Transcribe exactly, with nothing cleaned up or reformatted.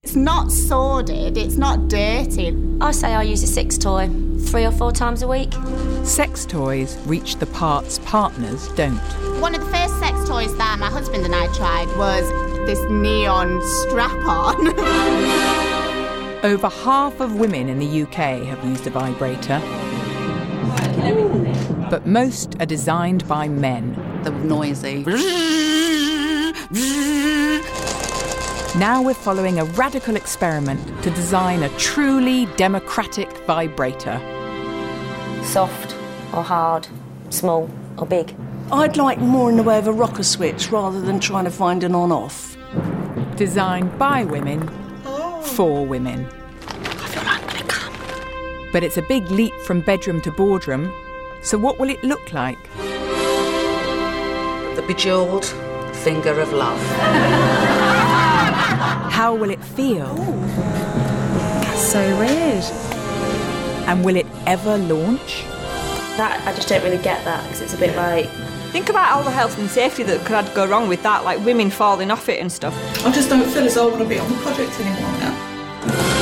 It's not sordid, it's not dirty. I say I use a sex toy three or four times a week. Sex toys reach the parts partners don't. One of the first sex toys that my husband and I tried was this neon strap-on. Over half of women in the U K have used a vibrator. But most are designed by men. They're noisy. Now we're following a radical experiment to design a truly democratic vibrator. Soft or hard, small or big. I'd like more in the way of a rocker switch rather than trying to find an on-off. Designed by women, for women. I feel like I'm going to come. But it's a big leap from bedroom to boardroom. So what will it look like? The bejeweled finger of love. How will it feel? That's so weird. And will it ever launch? That, I just don't really get that, because it's a bit like... Think about all the health and safety that could go wrong with that, like women falling off it and stuff. I just don't feel as though I want to be on the project anymore now.